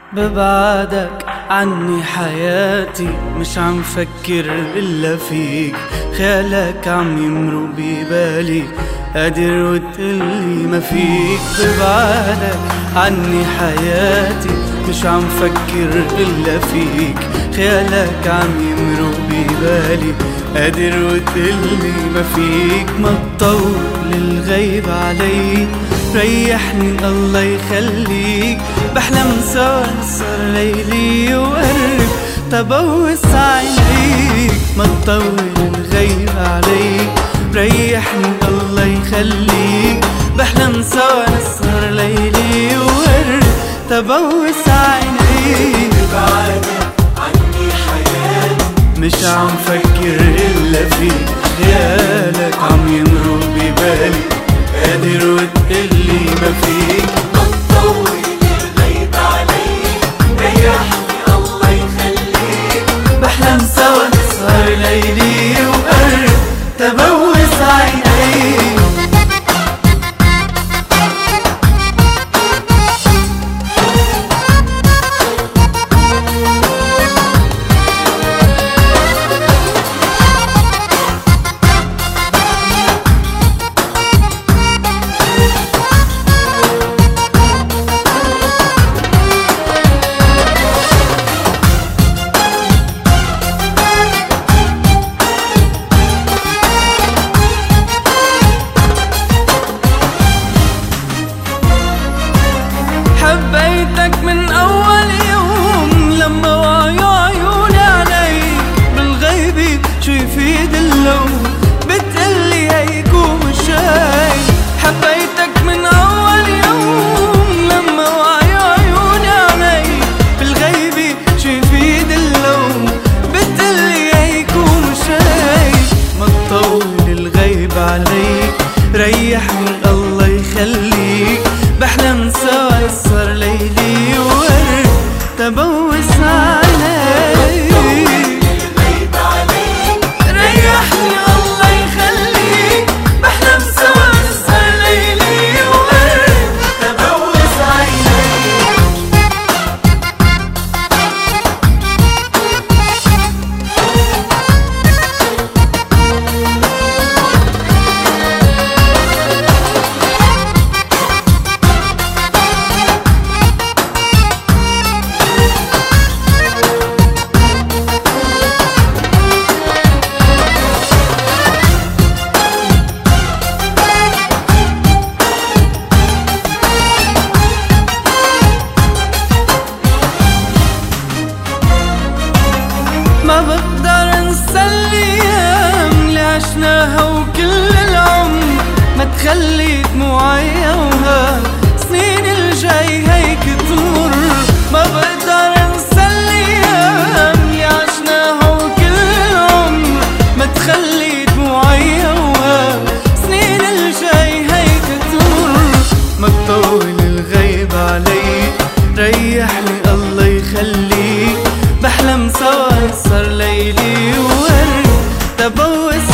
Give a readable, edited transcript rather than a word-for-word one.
ببعدك عني حياتي مش عم فكر إلا فيك، خيالك عم يمرق ببالي قادر وتقلي ما فيك. ببعدك عني حياتي مش عم فكر إلا فيك، خيالك عم يمرق ببالي قادر وتقلي ما فيك. ما تطول الغيب علي ريحني الله يخليك، بحلم سوا نسهر ليلي وقرب تبوس عينيك. ما تطول الغيب علي ريحني الله يخليك، بحلم سوا نسهر ليلي وقرب تبوس عينيك. بعدك عني حياتي مش عم فكر إلا فيك، خيالك عم يمرق ببالي قادر وتقلي ما فيك. ما تطول الغيب عليك ريحني الله يخليك، بحلم سوا نسهر ليلي وقرب تبوس عينيك. حبيتك من أول يوم لما وعيوا عيوني عليك، بالغيب شو يفيد اللوم بتقلي هيك ومش هيك. حبيتك من أول يوم لما وعيوا عيوني عليك، بالغيب شو يفيد اللوم بتقلي هيك ومش هيك. ما تطول الغيب عليك ريحني الله يخليك، بحلم سوا نسهر ليلي وقرب تبوس عينيك. الغيب عليك ريحني الله يخليك، بحلم سوا نسهر ليلي وقرب تبوس عينيك. ما بقدر انسى الايام اللي عشناها وكل العمر ما تخلي دموعي اوهام، سنين الجاي هيك تمر. ما بقدر انسى الايام اللي عشناها وكل العمر ما تخلي دموعي اوهام، سنين الجاي هيك تمر. ما تطول الغيب علي ريحني الله يخليك، بحلم سوا نسهر ليلي وقرب تبوس